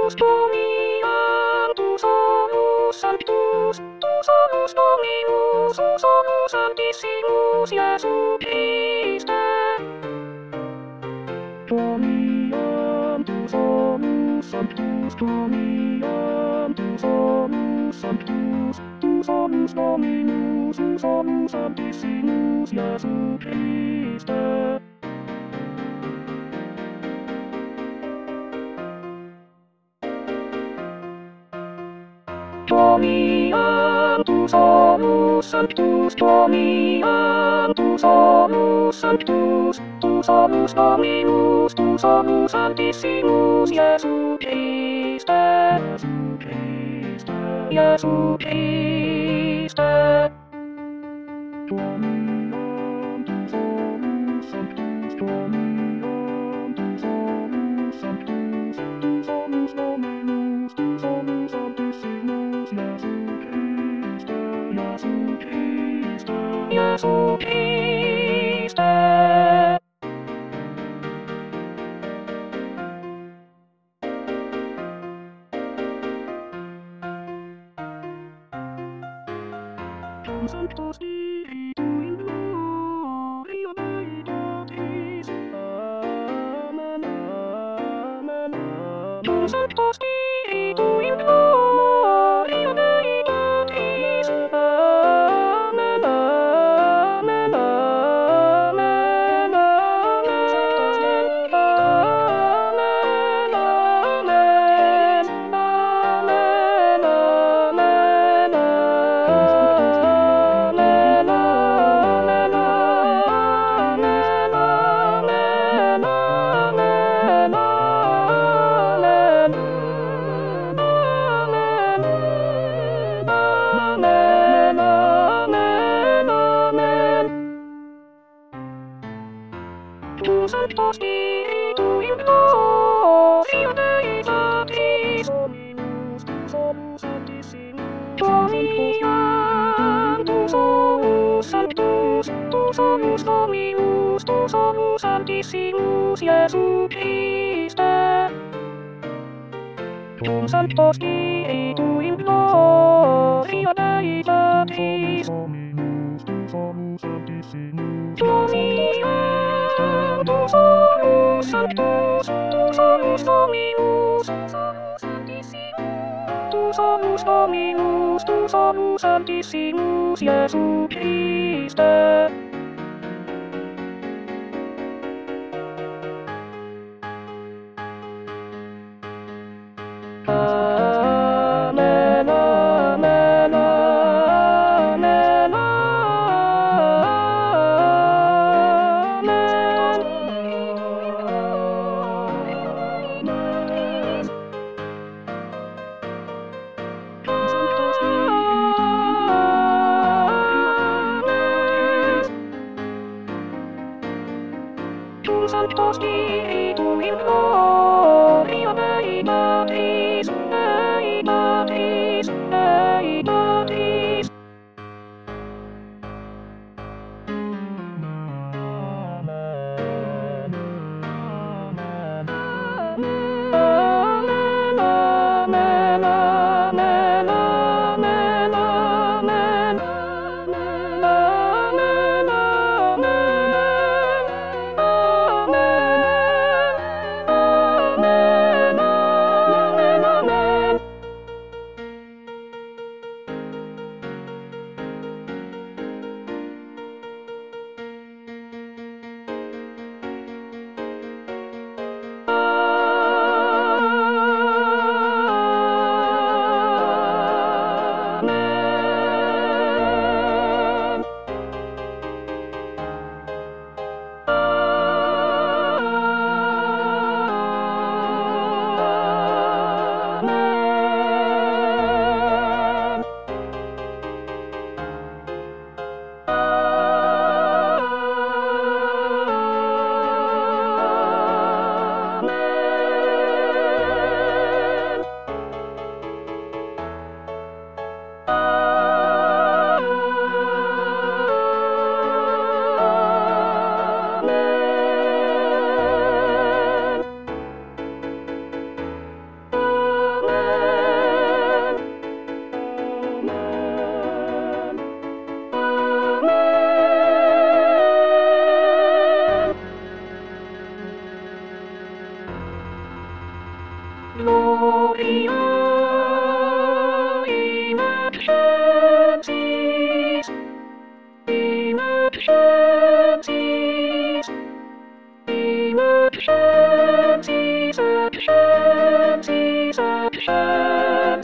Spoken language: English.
Dominus Domini, tu solus Sanctus, tu solus Dominus, tu solus Sanctissimus Iesu Christe. Dominium, tu solus Sanctus, Dominium, tu solus Sanctus, tu solus Dominus, tu solus Sanctissimus Iesu Christe. Dominium, tu solus Sanctus, Dominium, tu solus Sanctus, tu solus Dominus, tu solus Sanctissimus Iesu Christe, Iesu Christe. Dominium, tu solus Sanctus, Dominium, tu solus Sanctus, tu solus Dominus, tu solus Sanctissimus Iesu Christe, Iesu Christe, Iesu Christe. Sanctus Spiritu in gloria Dei Patris. Amen, amen, amen. Sanctus Spiritu in gloria Dei Patris. Amen, amen, amen, amen. Sanctus Spiritu, amen, amen, amen, amen, Sanctus Spiritu in gloria Dei Patris. Dominus, tu solus Sanctissimus. Dominium, tu solus Sanctus, tu solus Dominus, tu solus Sanctissimus Iesu Christe. Sanctus Spiritu in gloria Dei Patris. Dominus, tu solus Sanctissimus. Dominium, tu solus Sanctus, tu solus Dominus, tu solus Sanctissimus, tu solus Dominus, tu solus Sanctissimus Iesu Christe. Amen, amen, amen, amen. Gloria in excelsis, in excelsis, in excelsis, excelsis, excelsis.